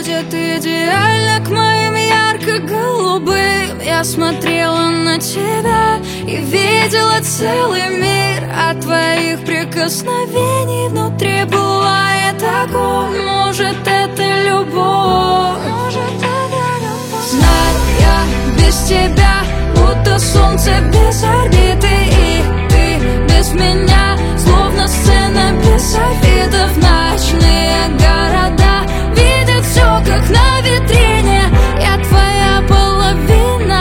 будет идеально к моим ярко-голубым. Я смотрела на тебя и видела целый мир. От твоих прикосновений внутри бывает огонь. Может, это любовь, знаю, я без тебя будто солнце без орбиты. И ты без меня, словно сцена без софитов. Ночные города видят все, как на витрине. Я твоя половина.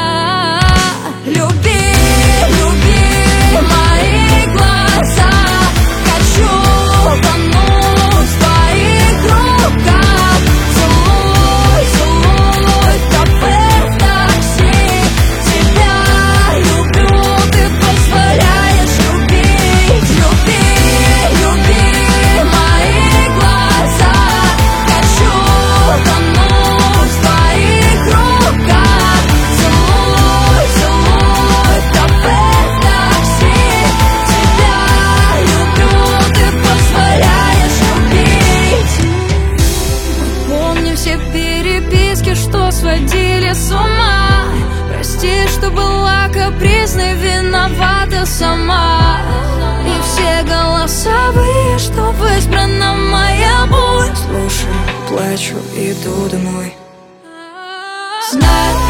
Люби, люби мои глаза. Хочу тонуть в твоих руках. Целуй, целуй в кафе, в такси. Тебя люблю, ты позволяешь любить. Люби, люби мои глаза. Хочу тонуть в твоих руках. Целуй, целуй в кафе, в такси. Тебя люблю, ты позволяешь любить. Помню все переписки, что сводили с ума. Прости, что была капризной, виновата сама. И все голосовые, что в избранном моя боль. Слушаю, плачу, иду домой. Знаю,